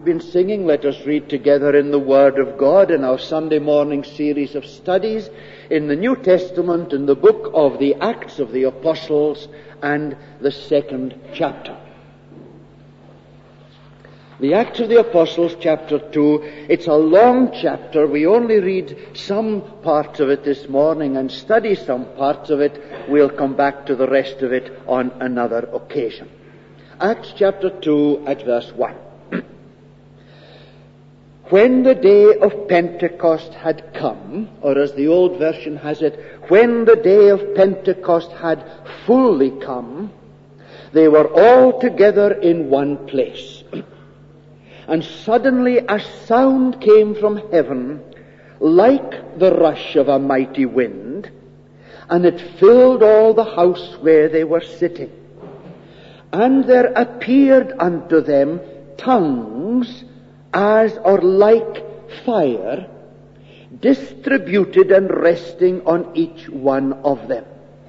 been singing, let us read together in the Word of God in our Sunday morning series of studies in the New Testament, in the book of the Acts of the Apostles and the second chapter. The Acts of the Apostles, chapter 2, it's a long chapter. We only read some parts of it this morning and study some parts of it. We'll come back to the rest of it on another occasion. Acts chapter 2 at verse 1. When the day of Pentecost had come, or as the old version has it, when the day of Pentecost had fully come, they were all together in one place. And suddenly a sound came from heaven like the rush of a mighty wind, and it filled all the house where they were sitting. And there appeared unto them tongues as or like fire, distributed and resting on each one of them.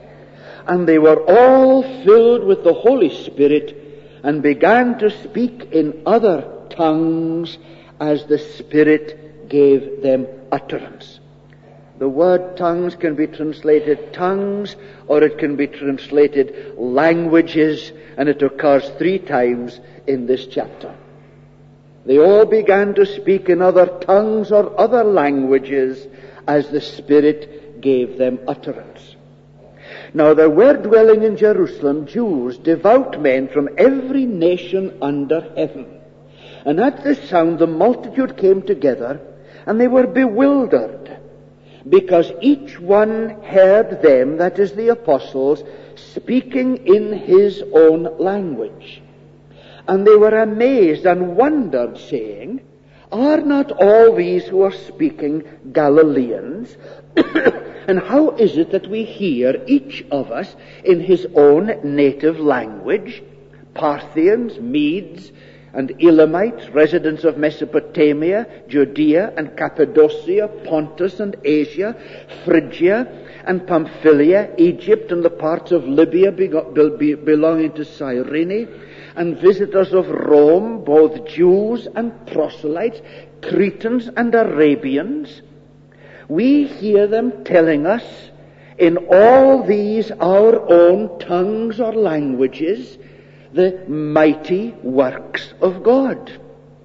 And they were all filled with the Holy Spirit, and began to speak in other tongues as the Spirit gave them utterance. The word tongues can be translated tongues, or it can be translated languages, and it occurs 3 times in this chapter. They all began to speak in other tongues or other languages as the Spirit gave them utterance. Now there were dwelling in Jerusalem Jews, devout men from every nation under heaven. And at this sound the multitude came together, and they were bewildered, because each one heard them, that is the apostles, speaking in his own language. And they were amazed and wondered, saying, Are not all these who are speaking Galileans? And how is it that we hear each of us in his own native language? Parthians, Medes, and Elamites, residents of Mesopotamia, Judea and Cappadocia, Pontus and Asia, Phrygia and Pamphylia, Egypt and the parts of Libya belonging to Cyrene, and visitors of Rome, both Jews and proselytes, Cretans and Arabians. We hear them telling us in all these our own tongues or languages the mighty works of God.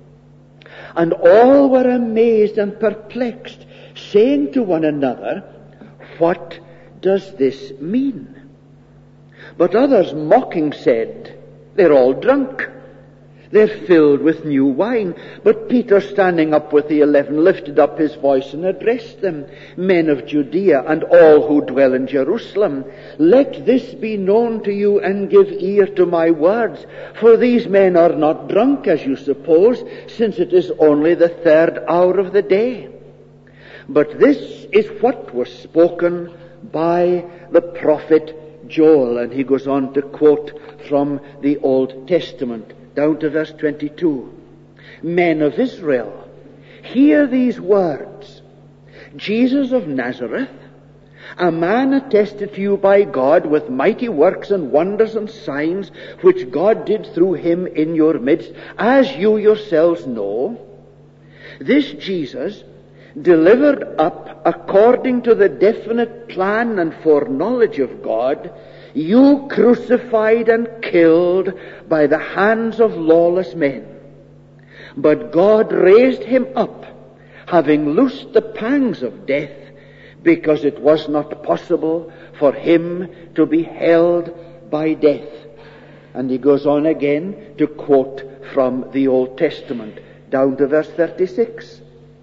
And all were amazed and perplexed, saying to one another, What does this mean? But others mocking said, They're all drunk. They're filled with new wine. But Peter, standing up with the 11, lifted up his voice and addressed them, Men of Judea and all who dwell in Jerusalem, let this be known to you, and give ear to my words. For these men are not drunk, as you suppose, since it is only the 3rd hour of the day. But this is what was spoken by the prophet Joel. And he goes on to quote from the Old Testament, down to verse 22. Men of Israel, hear these words. Jesus of Nazareth, a man attested to you by God with mighty works and wonders and signs, which God did through him in your midst, as you yourselves know. This Jesus, delivered up according to the definite plan and foreknowledge of God, you crucified and killed by the hands of lawless men. But God raised him up, having loosed the pangs of death, because it was not possible for him to be held by death. And he goes on again to quote from the Old Testament, down to verse 36.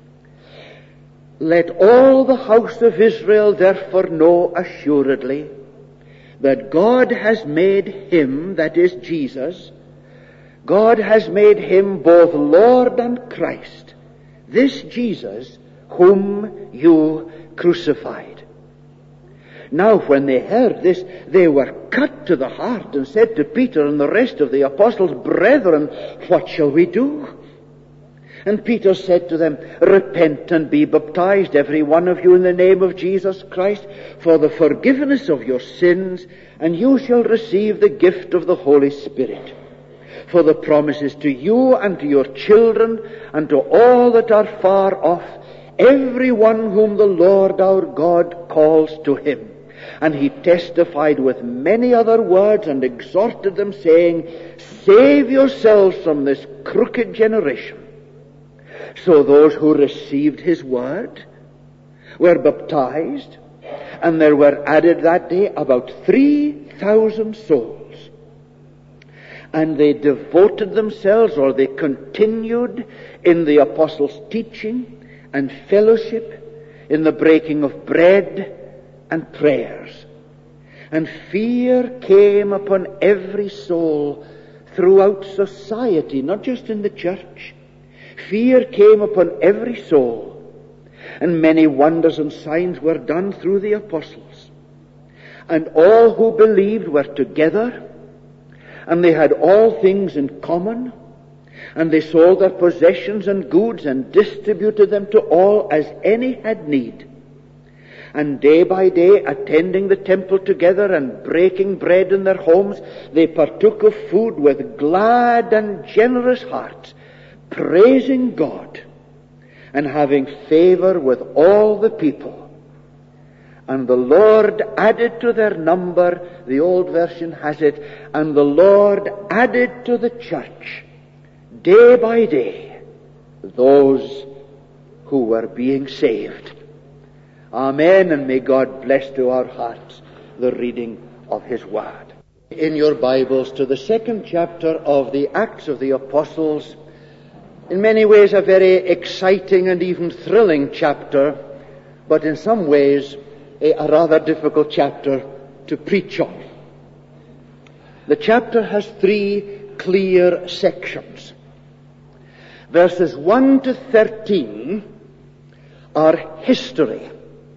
Let all the house of Israel therefore know assuredly that God has made him, that is Jesus, God has made him both Lord and Christ, this Jesus whom you crucified. Now when they heard this, they were cut to the heart, and said to Peter and the rest of the apostles, Brethren, what shall we do? And Peter said to them, Repent and be baptized, every one of you, in the name of Jesus Christ, for the forgiveness of your sins, and you shall receive the gift of the Holy Spirit. For the promise is to you and to your children and to all that are far off, every one whom the Lord our God calls to him. And he testified with many other words and exhorted them, saying, Save yourselves from this crooked generation. So those who received his word were baptized, and there were added that day about 3,000 souls. And they devoted themselves, or they continued in the apostles' teaching and fellowship, in the breaking of bread and prayers. And fear came upon every soul throughout society, not just in the church. Fear came upon every soul. And many wonders and signs were done through the apostles. And all who believed were together, and they had all things in common, and they sold their possessions and goods and distributed them to all as any had need. And day by day, attending the temple together and breaking bread in their homes, they partook of food with glad and generous hearts, praising God and having favor with all the people. And the Lord added to their number, the old version has it, and the Lord added to the church, day by day, those who were being saved. Amen, and may God bless to our hearts the reading of his word. In your Bibles to the 2nd chapter of the Acts of the Apostles, in many ways a very exciting and even thrilling chapter, but in some ways a rather difficult chapter to preach on. The chapter has 3 clear sections. Verses 1 to 13 are history,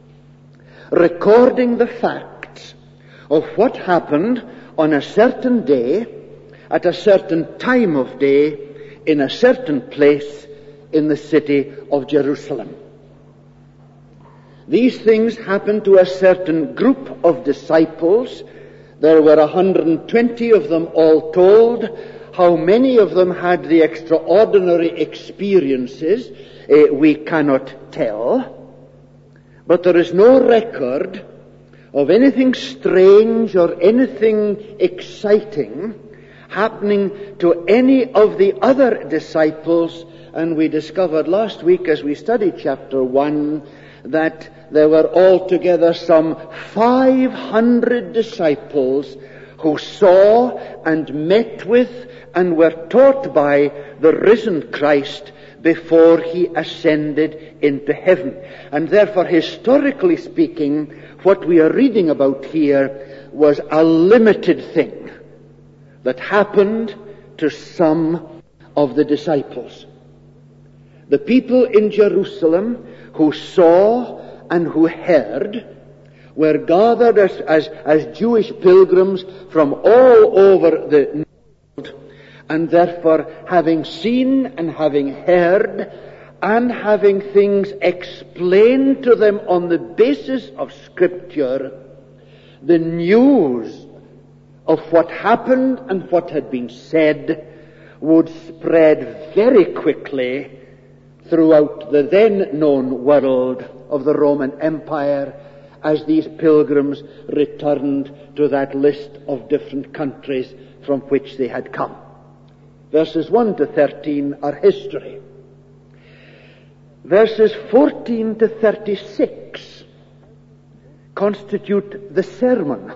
recording the facts of what happened on a certain day, at a certain time of day, in a certain place in the city of Jerusalem. These things happened to a certain group of disciples. There were 120 of them all told. How many of them had the extraordinary experiences, we cannot tell. But there is no record of anything strange or anything exciting happening to any of the other disciples. And we discovered last week as we studied chapter 1 that there were altogether some 500 disciples who saw and met with and were taught by the risen Christ before he ascended into heaven. And therefore, historically speaking, what we are reading about here was a limited thing that happened to some of the disciples. The people in Jerusalem who saw and who heard were gathered as Jewish pilgrims from all over the world, and therefore having seen and having heard and having things explained to them on the basis of Scripture, the news of what happened and what had been said would spread very quickly throughout the then known world of the Roman Empire as these pilgrims returned to that list of different countries from which they had come. Verses 1 to 13 are history. Verses 14 to 36 constitute the sermon.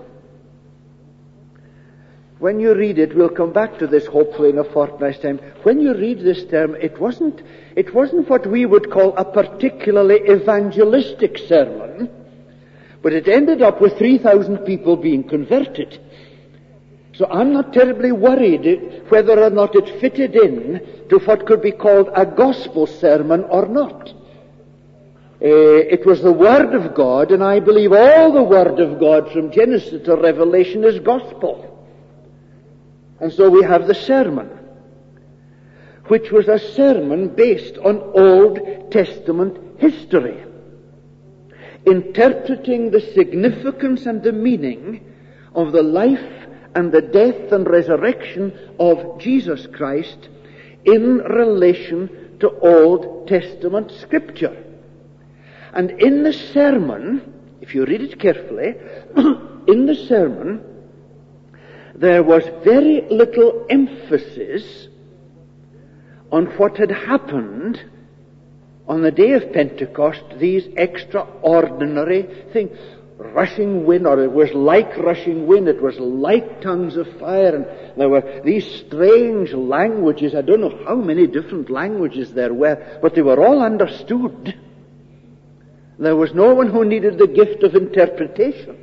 When you read it, we'll come back to this hopefully in a fortnight's time. When you read this term, it wasn't what we would call a particularly evangelistic sermon, but it ended up with 3,000 people being converted. So I'm not terribly worried whether or not it fitted in to what could be called a gospel sermon or not. It was the Word of God, and I believe all the Word of God from Genesis to Revelation is gospel. And so we have the sermon, which was a sermon based on Old Testament history, interpreting the significance and the meaning of the life and the death and resurrection of Jesus Christ in relation to Old Testament Scripture. And in the sermon, if you read it carefully, in the sermon, there was very little emphasis on what had happened on the day of Pentecost, these extraordinary things. Rushing wind, or it was like rushing wind, it was like tongues of fire, and there were these strange languages. I don't know how many different languages there were, but they were all understood. There was no one who needed the gift of interpretation.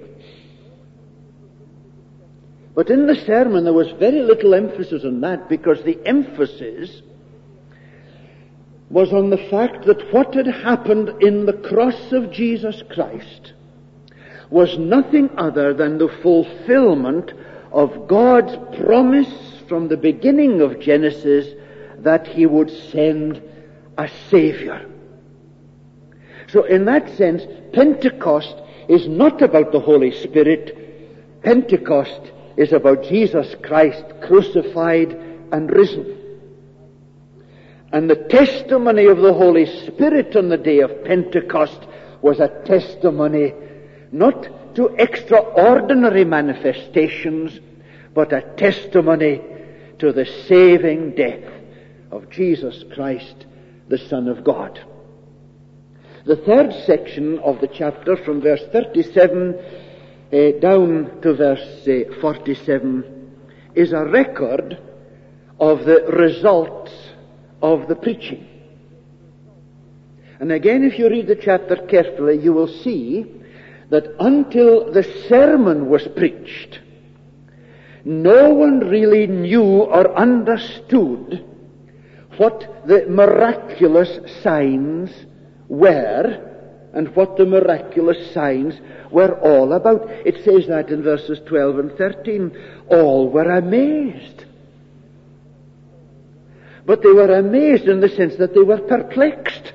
But in the sermon there was very little emphasis on that, because the emphasis was on the fact that what had happened in the cross of Jesus Christ was nothing other than the fulfillment of God's promise from the beginning of Genesis that He would send a Savior. So in that sense, Pentecost is not about the Holy Spirit. Pentecost is about Jesus Christ crucified and risen. And the testimony of the Holy Spirit on the day of Pentecost was a testimony not to extraordinary manifestations, but a testimony to the saving death of Jesus Christ, the Son of God. The third section of the chapter, from verse 37 down to verse 47, is a record of the results of the preaching. And again, if you read the chapter carefully, you will see that until the sermon was preached, no one really knew or understood what the miraculous signs were and what the miraculous signs were all about. It says that in verses 12 and 13. All were amazed. But they were amazed in the sense that they were perplexed,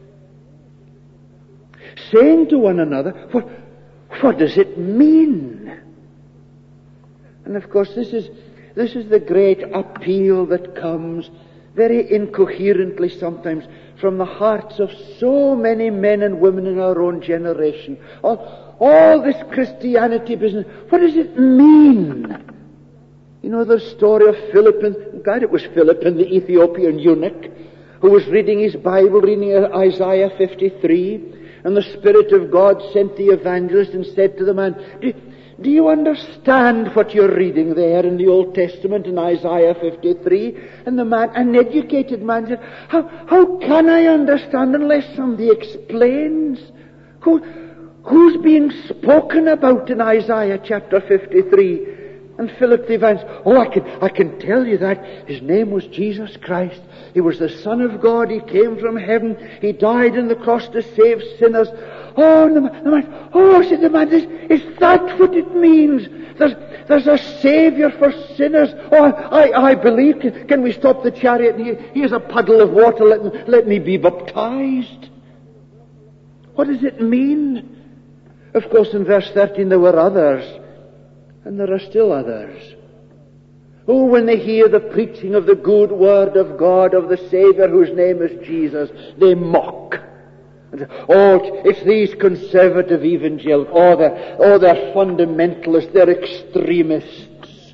saying to one another, what does it mean? And of course this is the great appeal that comes very incoherently sometimes from the hearts of so many men and women in our own generation. All this Christianity business, what does it mean? You know the story of Philip, it was Philip and the Ethiopian eunuch, who was reading his Bible, reading Isaiah 53, and the Spirit of God sent the evangelist and said to the man, do you understand what you're reading there in the Old Testament in Isaiah 53? And the man, an educated man, said, how can I understand unless somebody explains? Who's being spoken about in Isaiah chapter 53? And Philip the evangelist, I can tell you that. His name was Jesus Christ. He was the Son of God. He came from heaven. He died on the cross to save sinners. Oh, and the man, said the man, is that what it means? There's a Savior for sinners. Oh, I believe. Can we stop the chariot? Here's a puddle of water. Let me be baptized. What does it mean? Of course, in verse 13 there were others, and there are still others, who, when they hear the preaching of the good word of God, of the Savior whose name is Jesus, they mock. It's these conservative evangelicals, they're fundamentalists, they're extremists.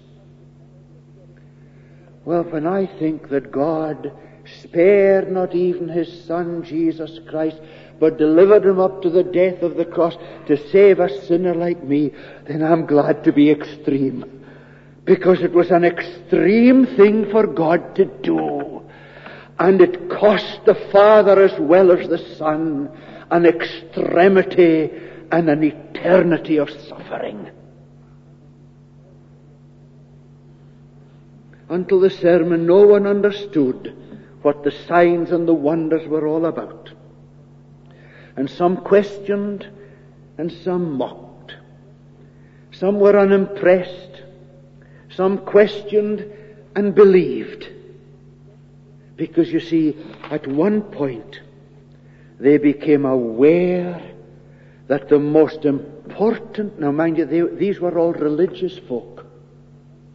Well, when I think that God spared not even His Son, Jesus Christ, but delivered Him up to the death of the cross to save a sinner like me, then I'm glad to be extreme. Because it was an extreme thing for God to do. And it cost the Father as well as the Son an extremity and an eternity of suffering. Until the sermon, no one understood what the signs and the wonders were all about. And some questioned and some mocked. Some were unimpressed. Some questioned and believed. Because you see, at one point, they became aware that the most important, now mind you, these were all religious folk.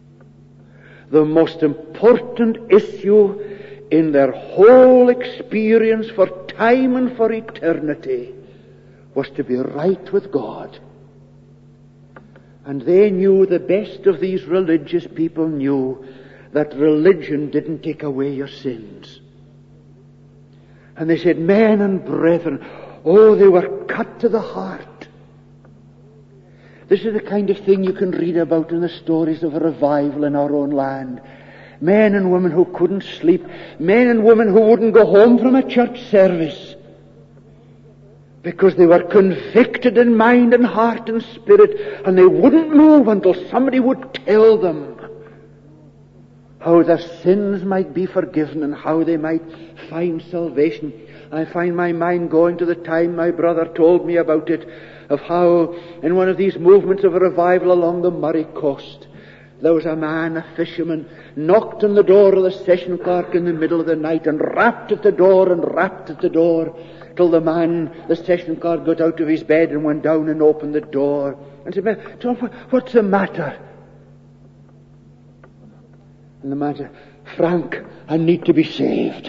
the most important issue in their whole experience for time and for eternity was to be right with God. And they knew, the best of these religious people knew, that religion didn't take away your sins. And they said, men and brethren, oh, they were cut to the heart. This is the kind of thing you can read about in the stories of a revival in our own land. Men and women who couldn't sleep. Men and women who wouldn't go home from a church service because they were convicted in mind and heart and spirit, and they wouldn't move until somebody would tell them how their sins might be forgiven and how they might find salvation. I find my mind going to the time my brother told me about it, of how in one of these movements of a revival along the Murray coast, there was a man, a fisherman, knocked on the door of the session clerk in the middle of the night and rapped at the door and rapped at the door till the man, the session clerk, got out of his bed and went down and opened the door and said, "John, what's the matter?" And the man said, "Frank, I need to be saved."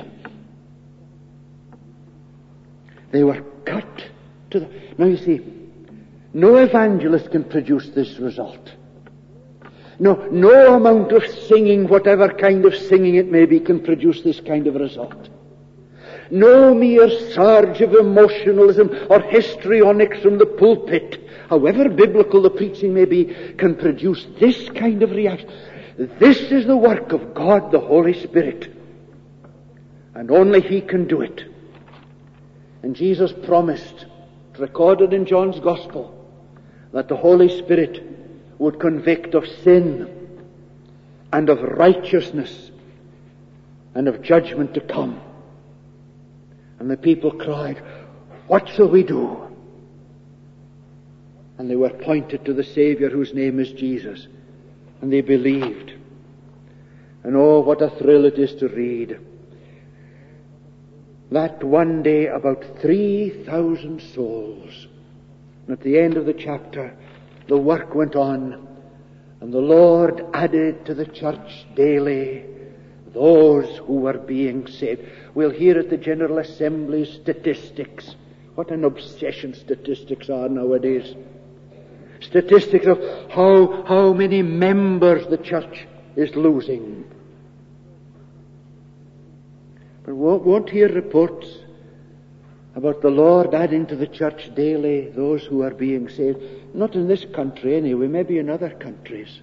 They were cut to the... Now you see, no evangelist can produce this result. No amount of singing, whatever kind of singing it may be, can produce this kind of result. No mere surge of emotionalism or histrionics from the pulpit, however biblical the preaching may be, can produce this kind of reaction. This is the work of God, the Holy Spirit. And only He can do it. And Jesus promised, recorded in John's Gospel, that the Holy Spirit would convict of sin and of righteousness and of judgment to come. And the people cried, "What shall we do?" And they were pointed to the Savior whose name is Jesus. And they believed. And oh, what a thrill it is to read that one day about 3,000 souls. And at the end of the chapter, the work went on, and the Lord added to the church daily those who were being saved. We'll hear at the General Assembly statistics. What an obsession statistics are nowadays. Statistics of how many members the church is losing. But won't hear reports about the Lord adding to the church daily those who are being saved. Not in this country anyway, maybe in other countries.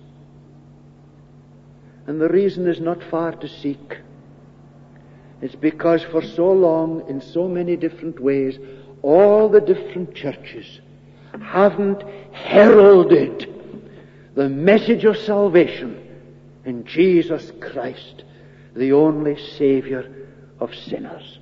And the reason is not far to seek. It's because for so long, in so many different ways, all the different churches haven't heralded the message of salvation in Jesus Christ, the only Savior of sinners.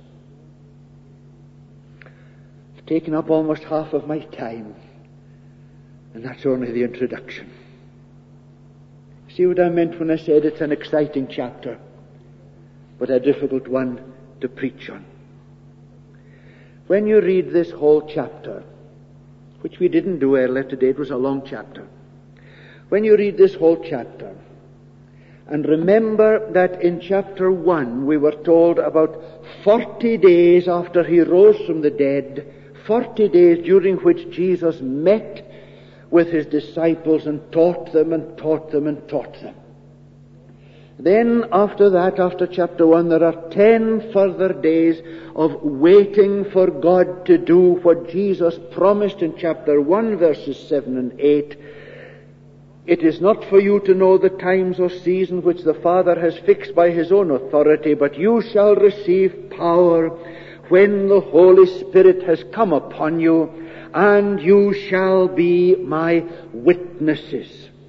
I've taken up almost half of my time, and that's only the introduction. See what I meant when I said it's an exciting chapter, but a difficult one to preach on. When you read this whole chapter, which we didn't do earlier today, it was a long chapter. When you read this whole chapter, and remember that in chapter 1 we were told about 40 days after He rose from the dead, 40 days during which Jesus met with His disciples and taught them and taught them and taught them. Then after that, after chapter 1, there are 10 further days of waiting for God to do what Jesus promised in chapter 1, verses 7 and 8. It is not for you to know the times or seasons which the Father has fixed by His own authority, but you shall receive power when the Holy Spirit has come upon you, and you shall be my witnesses.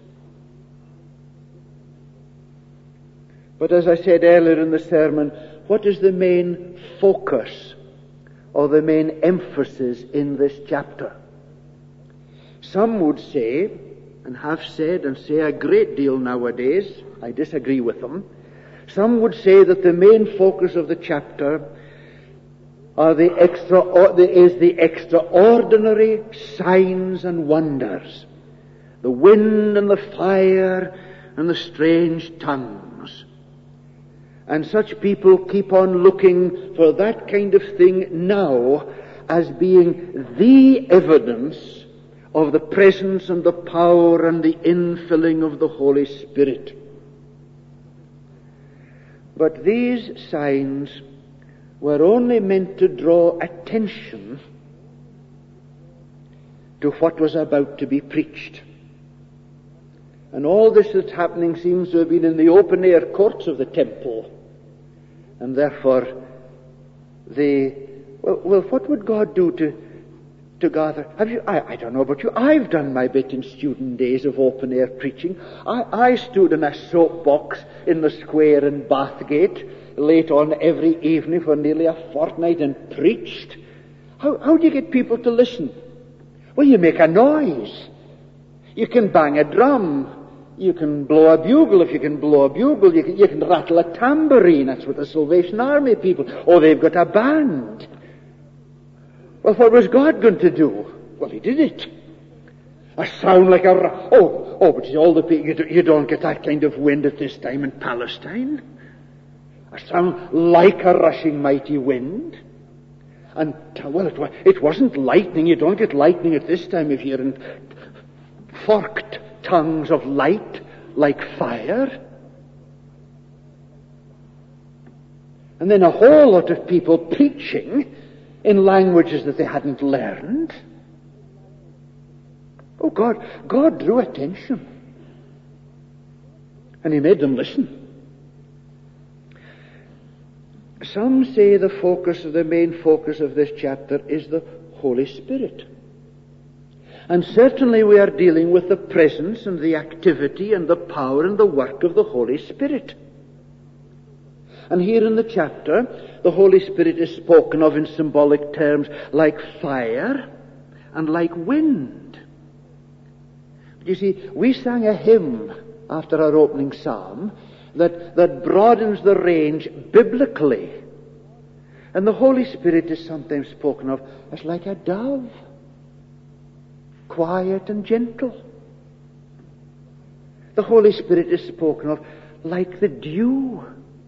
But as I said earlier in the sermon, what is the main focus or the main emphasis in this chapter? Some would say, and have said and say a great deal nowadays, I disagree with them, some would say that the main focus of the chapter is the extraordinary signs and wonders, the wind and the fire and the strange tongue. And such people keep on looking for that kind of thing now as being the evidence of the presence and the power and the infilling of the Holy Spirit. But these signs were only meant to draw attention to what was about to be preached. And all this that's happening seems to have been in the open-air courts of the temple. And therefore, what would God do to gather? I don't know about you. I've done my bit in student days of open-air preaching. I stood in a soapbox in the square in Bathgate late on every evening for nearly a fortnight and preached. How do you get people to listen? Well, you make a noise. You can bang a drum. You can blow a bugle if you can blow a bugle. You can rattle a tambourine. That's what the Salvation Army people. Oh, they've got a band. Well, what was God going to do? Well, He did it. A sound like a... but all the people... You don't get that kind of wind at this time in Palestine. A sound like a rushing mighty wind. And, well, it wasn't lightning. You don't get lightning at this time if you're in forked tongues of light like fire. And then a whole lot of people preaching in languages that they hadn't learned. Oh, God drew attention. And He made them listen. Some say the main focus of this chapter is the Holy Spirit. And certainly we are dealing with the presence and the activity and the power and the work of the Holy Spirit. And here in the chapter, the Holy Spirit is spoken of in symbolic terms like fire and like wind. You see, we sang a hymn after our opening psalm that broadens the range biblically. And the Holy Spirit is sometimes spoken of as like a dove, quiet and gentle. The Holy Spirit is spoken of like the dew.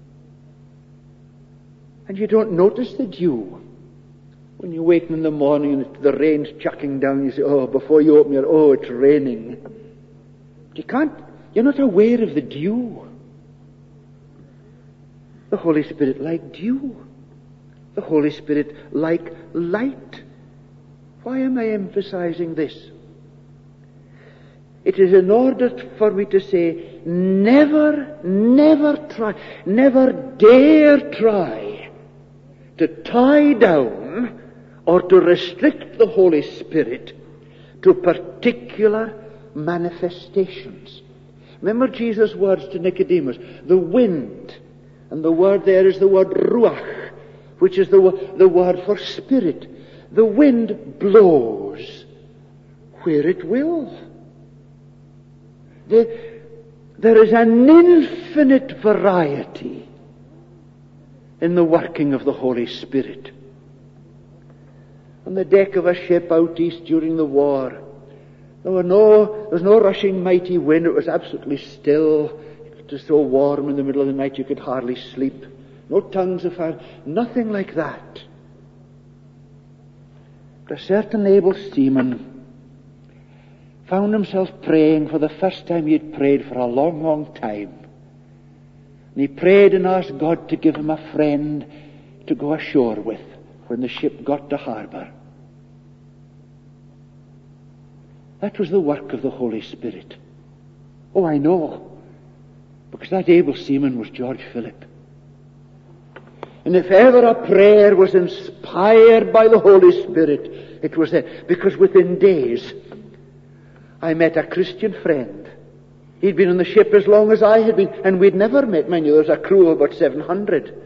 And you don't notice the dew. When you wake in the morning and the rain's chucking down, you say, before you open your, it's raining. You're not aware of the dew. The Holy Spirit like dew. The Holy Spirit like light. Why am I emphasizing this? It is in order for me to say, never dare try to tie down or to restrict the Holy Spirit to particular manifestations. Remember Jesus' words to Nicodemus, the wind, and the word there is the word ruach, which is the word for spirit. The wind blows where it will. There is an infinite variety in the working of the Holy Spirit. On the deck of a ship out east during the war, there was no rushing mighty wind. It was absolutely still. It was so warm in the middle of the night you could hardly sleep. No tongues of fire, nothing like that. But a certain able seaman found himself praying for the first time he had prayed for a long, long time. And he prayed and asked God to give him a friend to go ashore with when the ship got to harbor. That was the work of the Holy Spirit. Oh, I know, because that able seaman was George Philip. And if ever a prayer was inspired by the Holy Spirit, it was that. Because within days, I met a Christian friend. He'd been on the ship as long as I had been, and we'd never met many. There was a crew of about 700.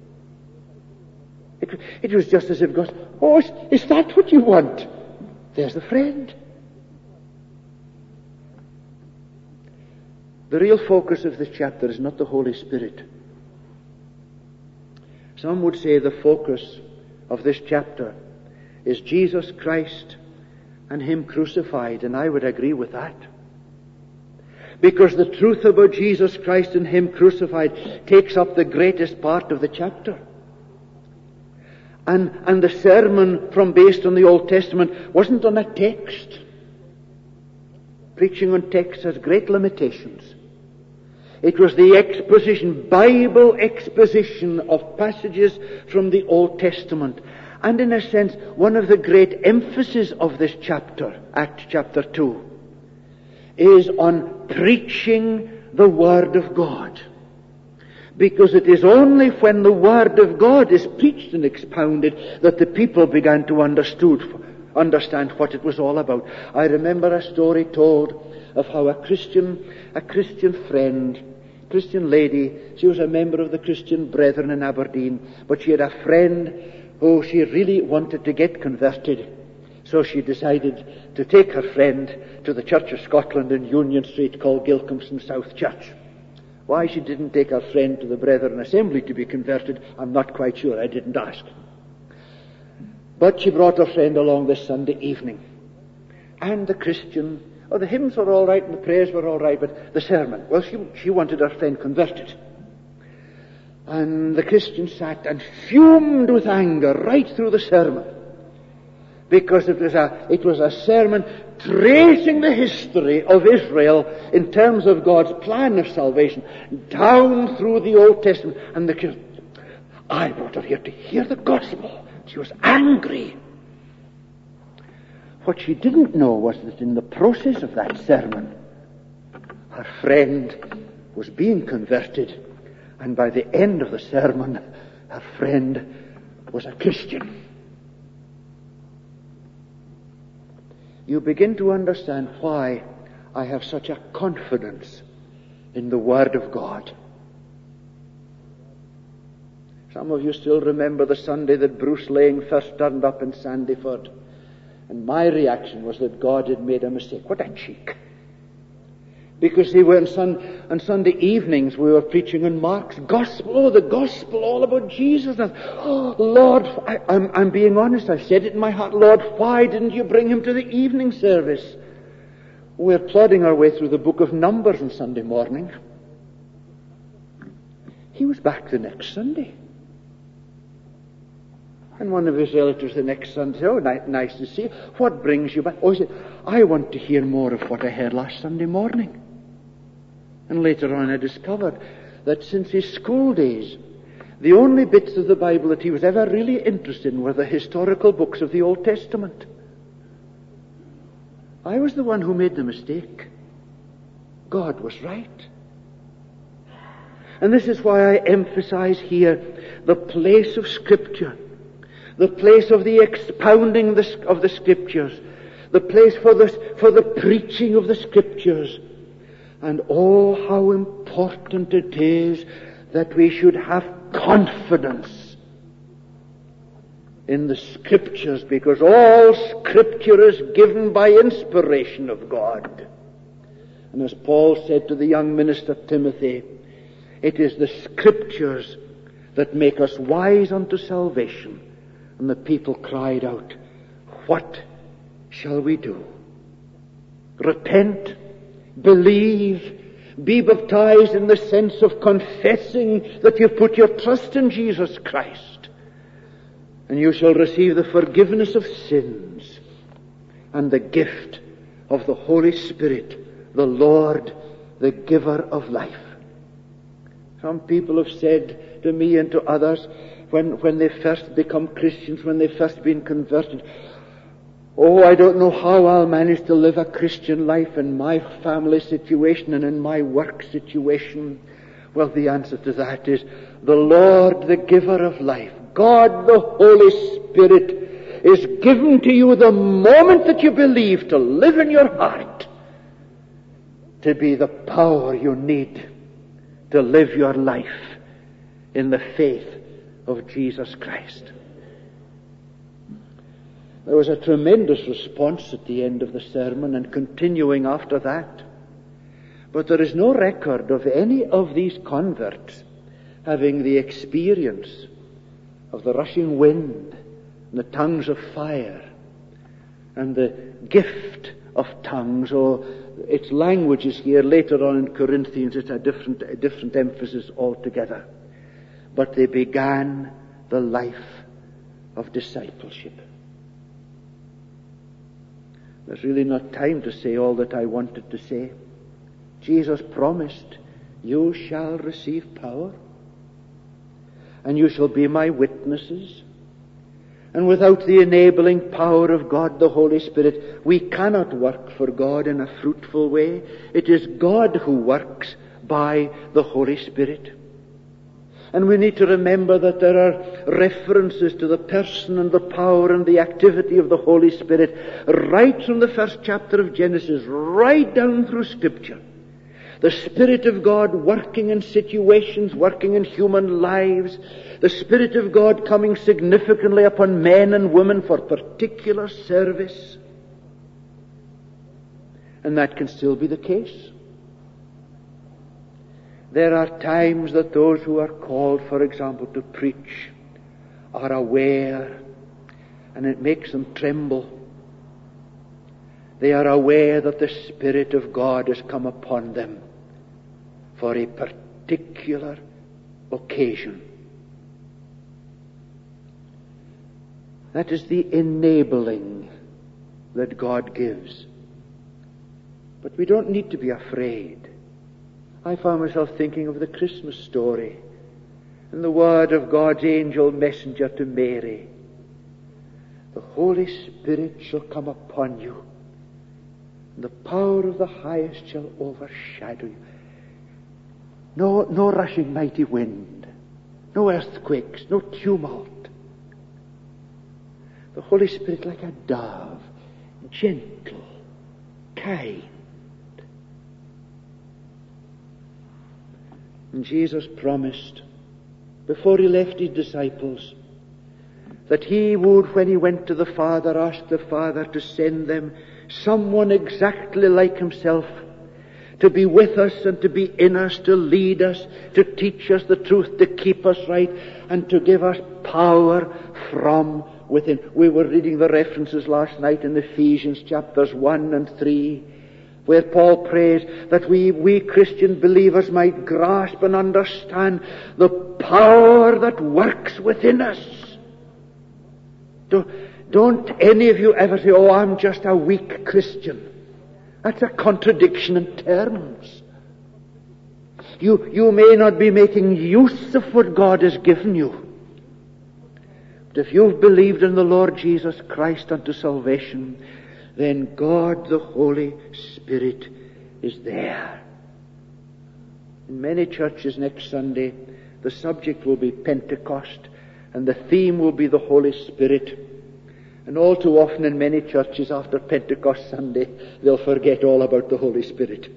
It was just as if God, is that what you want? There's the friend. The real focus of this chapter is not the Holy Spirit. Some would say the focus of this chapter is Jesus Christ and Him crucified, and I would agree with that. because the truth about Jesus Christ and Him crucified takes up the greatest part of the chapter. And the sermon based on the Old Testament wasn't on a text. Preaching on text has great limitations. It was the exposition, Bible exposition of passages from the Old Testament. And in a sense, one of the great emphases of this chapter, Acts chapter 2, is on preaching the Word of God. Because it is only when the Word of God is preached and expounded that the people began to understand what it was all about. I remember a story told of how a Christian friend, Christian lady, she was a member of the Christian Brethren in Aberdeen, but she had a friend who she really wanted to get converted. So she decided to take her friend to the Church of Scotland in Union Street called Gilcomston South Church. Why she didn't take her friend to the Brethren Assembly to be converted, I'm not quite sure. I didn't ask. But she brought her friend along this Sunday evening. And the hymns were all right and the prayers were all right, but the sermon, well, she wanted her friend converted. And the Christian sat and fumed with anger right through the sermon, because it was a sermon tracing the history of Israel in terms of God's plan of salvation down through the Old Testament. And the Christian, I brought her here to hear the gospel. She was angry. What she didn't know was that in the process of that sermon, her friend was being converted, and by the end of the sermon, her friend was a Christian. You begin to understand why I have such a confidence in the Word of God. Some of you still remember the Sunday that Bruce Lang first turned up in Sandyford. And my reaction was that God had made a mistake. What a cheek. Because on Sunday evenings we were preaching on Mark's Gospel. Oh, the Gospel, all about Jesus. And, oh, Lord, I'm being honest. I've said it in my heart. Lord, why didn't you bring him to the evening service? We're plodding our way through the book of Numbers on Sunday morning. He was back the next Sunday. And one of his relatives the next Sunday said, oh, nice to see you. What brings you back? Oh, he said, I want to hear more of what I heard last Sunday morning. And later on I discovered that since his school days, the only bits of the Bible that he was ever really interested in were the historical books of the Old Testament. I was the one who made the mistake. God was right. And this is why I emphasize here the place of Scripture, the place of the expounding of the Scriptures, the place for the preaching of the Scriptures. And oh, how important it is that we should have confidence in the Scriptures, because all Scripture is given by inspiration of God. And as Paul said to the young minister Timothy, it is the Scriptures that make us wise unto salvation. And the people cried out, what shall we do? Repent, believe, be baptized in the sense of confessing that you put your trust in Jesus Christ, and you shall receive the forgiveness of sins and the gift of the Holy Spirit, the Lord, the giver of life. Some people have said to me and to others, when they first become Christians, when they've first been converted, oh, I don't know how I'll manage to live a Christian life in my family situation and in my work situation. Well, the answer to that is the Lord, the giver of life, God, the Holy Spirit, is given to you the moment that you believe to live in your heart, to be the power you need to live your life in the faith of Jesus Christ. There was a tremendous response at the end of the sermon and continuing after that. But there is no record of any of these converts having the experience of the rushing wind and the tongues of fire and the gift of tongues, or its language is here. Later on in Corinthians, it's a different emphasis altogether. But they began the life of discipleship. There's really not time to say all that I wanted to say. Jesus promised, you shall receive power, and you shall be my witnesses. And without the enabling power of God, the Holy Spirit, we cannot work for God in a fruitful way. It is God who works by the Holy Spirit. And we need to remember that there are references to the person and the power and the activity of the Holy Spirit right from the first chapter of Genesis, right down through Scripture. The Spirit of God working in situations, working in human lives. The Spirit of God coming significantly upon men and women for particular service. And that can still be the case. There are times that those who are called, for example, to preach are aware, and it makes them tremble. They are aware that the Spirit of God has come upon them for a particular occasion. That is the enabling that God gives. But we don't need to be afraid. I found myself thinking of the Christmas story and the word of God's angel messenger to Mary. The Holy Spirit shall come upon you, and the power of the highest shall overshadow you. No rushing mighty wind, no earthquakes, no tumult. The Holy Spirit like a dove, gentle, kind. And Jesus promised, before he left his disciples, that he would, when he went to the Father, ask the Father to send them someone exactly like himself, to be with us and to be in us, to lead us, to teach us the truth, to keep us right, and to give us power from within. We were reading the references last night in Ephesians chapters 1 and 3, where Paul prays that we Christian believers might grasp and understand the power that works within us. Don't any of you ever say, oh, I'm just a weak Christian. That's a contradiction in terms. You may not be making use of what God has given you. But if you've believed in the Lord Jesus Christ unto salvation, then God the Holy Spirit is there. In many churches next Sunday, the subject will be Pentecost, and the theme will be the Holy Spirit. And all too often in many churches after Pentecost Sunday, they'll forget all about the Holy Spirit.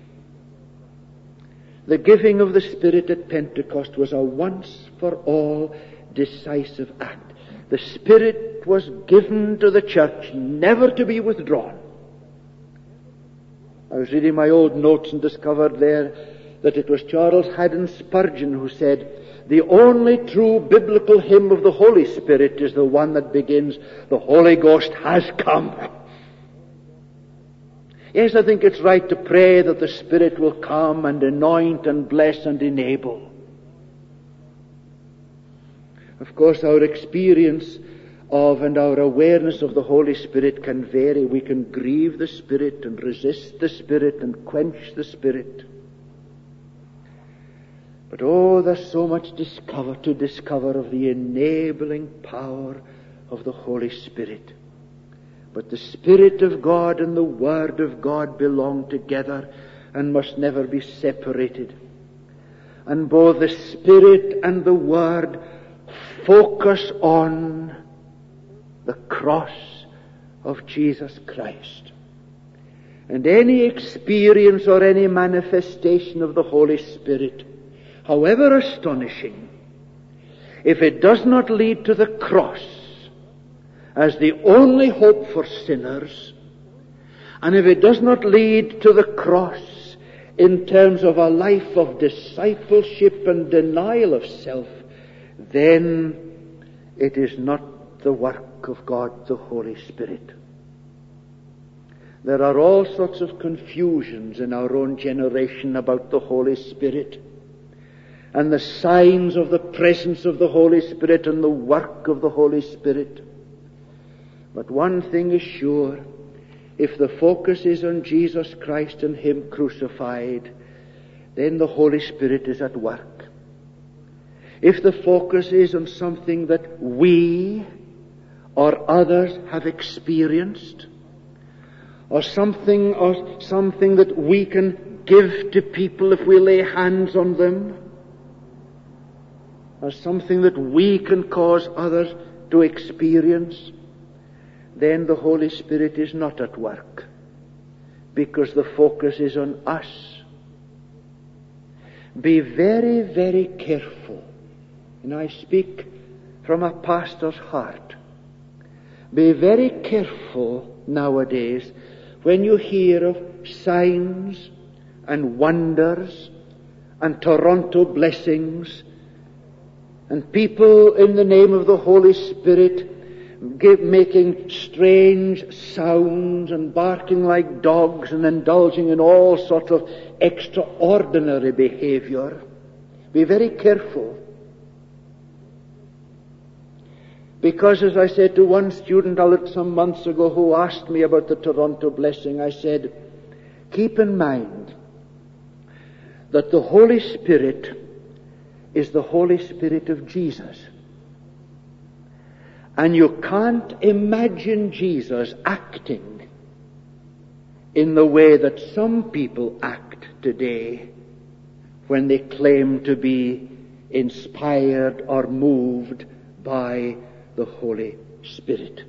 The giving of the Spirit at Pentecost was a once-for-all decisive act. The Spirit was given to the church, never to be withdrawn. I was reading my old notes and discovered there that it was Charles Haddon Spurgeon who said, the only true biblical hymn of the Holy Spirit is the one that begins, the Holy Ghost has come. Yes, I think it's right to pray that the Spirit will come and anoint and bless and enable. Of course, our experience of and our awareness of the Holy Spirit can vary. We can grieve the Spirit and resist the Spirit and quench the Spirit. But oh, there's so much to discover of the enabling power of the Holy Spirit. But the Spirit of God and the Word of God belong together and must never be separated. And both the Spirit and the Word focus on the cross of Jesus Christ. And any experience or any manifestation of the Holy Spirit, however astonishing, if it does not lead to the cross as the only hope for sinners, and if it does not lead to the cross in terms of a life of discipleship and denial of self, then it is not the work of God, the Holy Spirit. There are all sorts of confusions in our own generation about the Holy Spirit and the signs of the presence of the Holy Spirit and the work of the Holy Spirit. But one thing is sure, if the focus is on Jesus Christ and Him crucified, then the Holy Spirit is at work. If the focus is on something that we or others have experienced, or something that we can give to people if we lay hands on them, or something that we can cause others to experience, then the Holy Spirit is not at work, because the focus is on us. Be very, very careful, and I speak from a pastor's heart. Be very careful nowadays when you hear of signs and wonders and Toronto blessings and people in the name of the Holy Spirit making strange sounds and barking like dogs and indulging in all sorts of extraordinary behavior. Be very careful. Because, as I said to one student some months ago who asked me about the Toronto blessing, I said, keep in mind that the Holy Spirit is the Holy Spirit of Jesus. And you can't imagine Jesus acting in the way that some people act today when they claim to be inspired or moved by the Holy Spirit.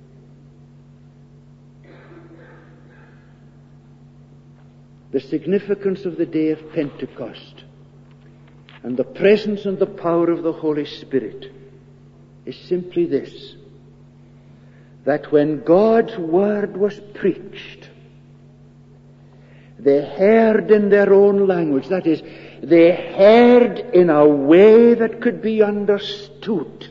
The significance of the day of Pentecost and the presence and the power of the Holy Spirit is simply this, that when God's Word was preached, they heard in their own language. That is, they heard in a way that could be understood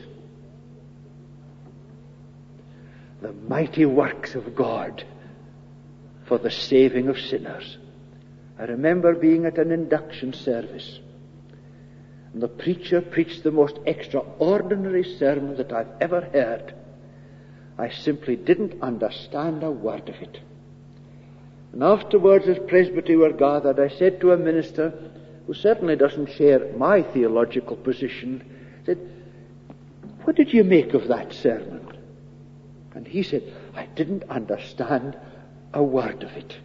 the mighty works of God for the saving of sinners. I remember being at an induction service, and the preacher preached the most extraordinary sermon that I've ever heard. I simply didn't understand a word of it. And afterwards, as presbytery were gathered, I said to a minister who certainly doesn't share my theological position, I said, what did you make of that sermon? And he said, I didn't understand a word of it.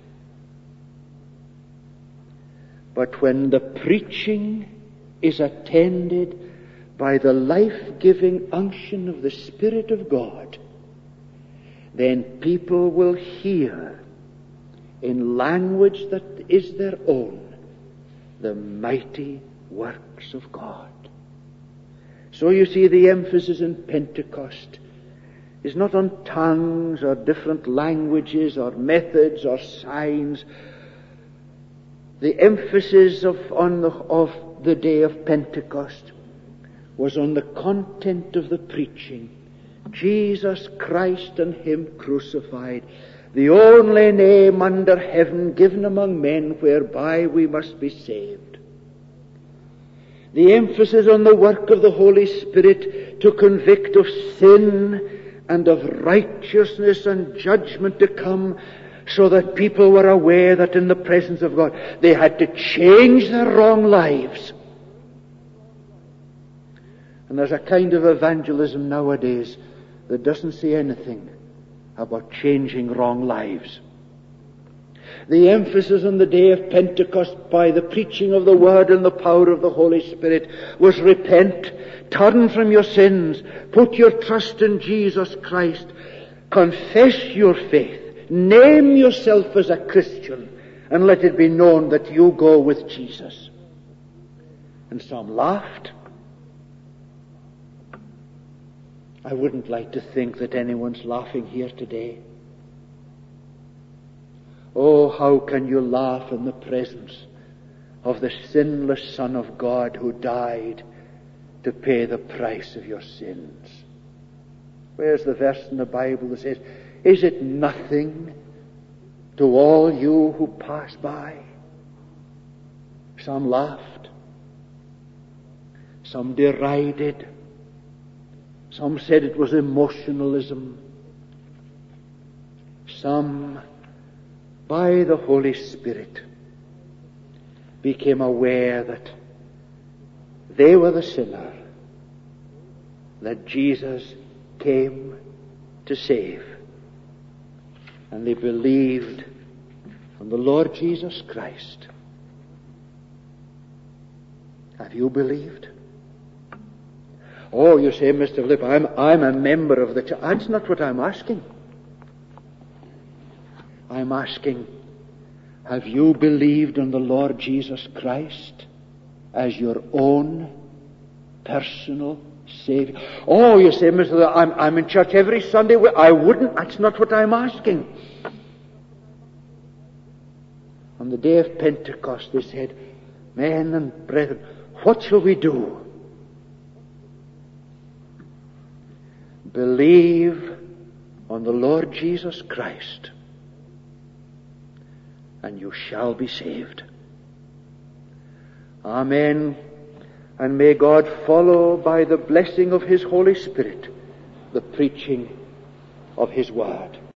But when the preaching is attended by the life-giving unction of the Spirit of God, then people will hear in language that is their own the mighty works of God. So you see, the emphasis in Pentecost is not on tongues or different languages or methods or signs. The emphasis of the day of Pentecost was on the content of the preaching. Jesus Christ and Him crucified, the only name under heaven given among men whereby we must be saved. The emphasis on the work of the Holy Spirit to convict of sin and of righteousness and judgment to come, so that people were aware that in the presence of God they had to change their wrong lives. And there's a kind of evangelism nowadays that doesn't say anything about changing wrong lives. The emphasis on the day of Pentecost by the preaching of the Word and the power of the Holy Spirit was repent, turn from your sins, put your trust in Jesus Christ, confess your faith, name yourself as a Christian, and let it be known that you go with Jesus. And some laughed. I wouldn't like to think that anyone's laughing here today. Oh, how can you laugh in the presence of the sinless Son of God who died to pay the price of your sins? Where's the verse in the Bible that says, is it nothing to all you who pass by. Some laughed, some derided, some said it was emotionalism. Some, by the Holy Spirit, became aware that they were the sinner that Jesus came to save. And they believed on the Lord Jesus Christ. Have you believed? Oh, you say, Mr. Philip, I'm a member of the church. That's not what I'm asking. I'm asking, have you believed on the Lord Jesus Christ as your own personal Savior? Oh, you say, Mr. Philip, I'm in church every Sunday. I wouldn't. That's not what I'm asking. On the day of Pentecost, they said, men and brethren, what shall we do? Believe on the Lord Jesus Christ, and you shall be saved. Amen. And may God follow by the blessing of His Holy Spirit the preaching of His Word.